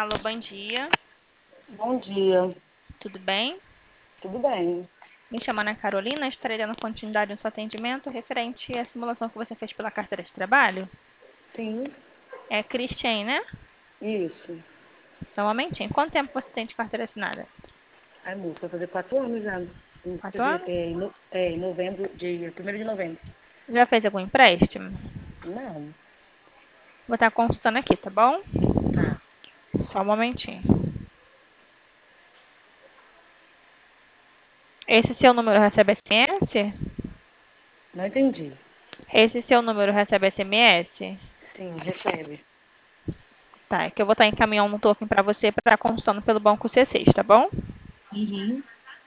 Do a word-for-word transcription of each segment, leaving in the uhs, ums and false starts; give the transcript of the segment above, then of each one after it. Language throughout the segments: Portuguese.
Alô, bom dia. Bom dia, Tudo bem? tudo bem? Me chamando é Carolina, estarei dando continuidade no seu atendimento referente à simulação que você fez pela carteira de trabalho. Sim, É Christian, né? isso. Só um momentinho. Quanto tempo você tem de carteira assinada? Ai, moça, vai fazer quatro anos já. Em, Quatro feve- anos? é, em no- é, em novembro, dia primeiro de novembro. Já fez algum empréstimo? Não, Vou estar consultando aqui, tá bom? tá. Só um momentinho. Esse seu número recebe S M S? Não entendi. Esse seu número recebe S M S? Sim, recebe. Tá, é que eu vou estar encaminhando um token para você para consultando pelo banco C seis, tá bom? Uhum.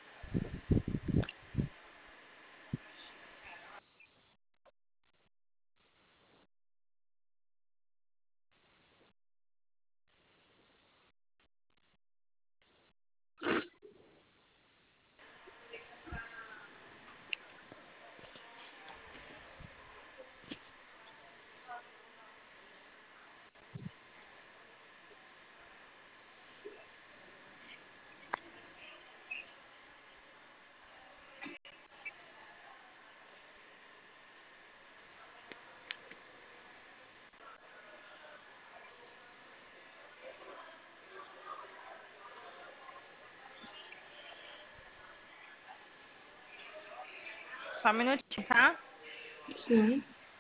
Só um minutinho, tá? Sim.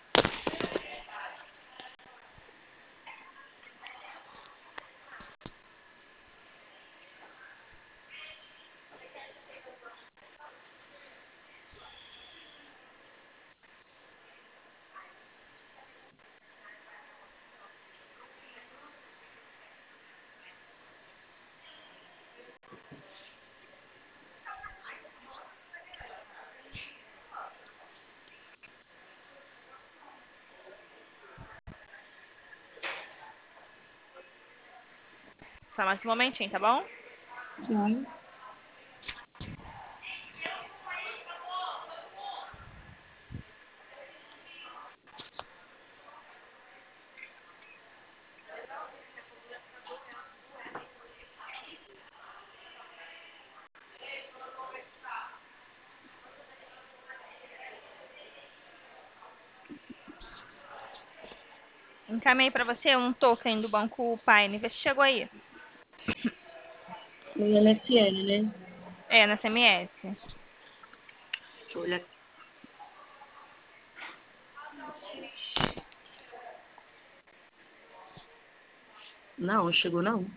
Só mais um momentinho, tá bom? Sim. Encaminhei para você um token do Banco Pine. Vê se chegou aí. No M S N, né? É, na S M S. Deixa eu olhar. Não, chegou não.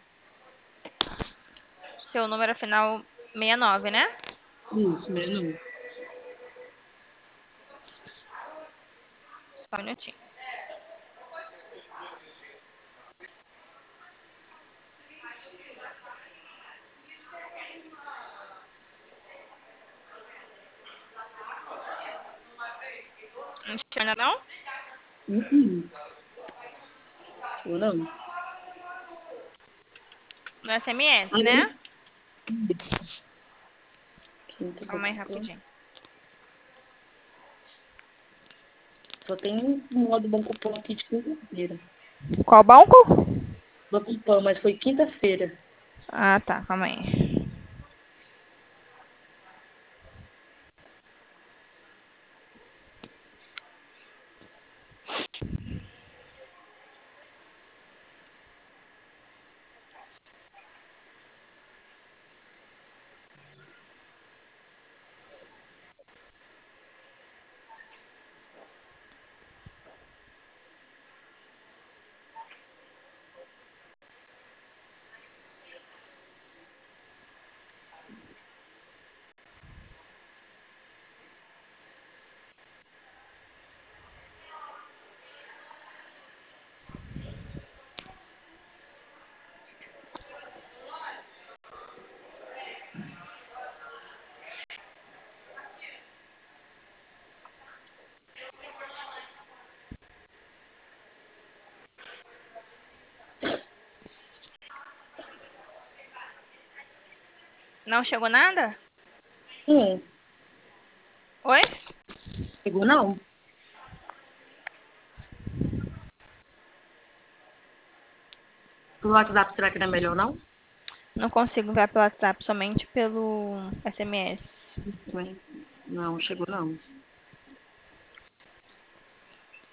Seu número é final sessenta e nove, né? Isso, mesmo não. Só um minutinho. Não chegou ainda não? Uhum. Chegou não. No S M S, Aí, né? isso. Quinta Calma aí Banco. rapidinho. Só tem um modo Banco Pan aqui de quinta-feira. Qual banco? Banco Pan, mas foi quinta-feira. Ah, tá. Calma aí. Não chegou nada? Hum, Oi? chegou não. Pelo WhatsApp, será que não é melhor, não? Não consigo enviar pelo WhatsApp, somente pelo S M S. Não, chegou não.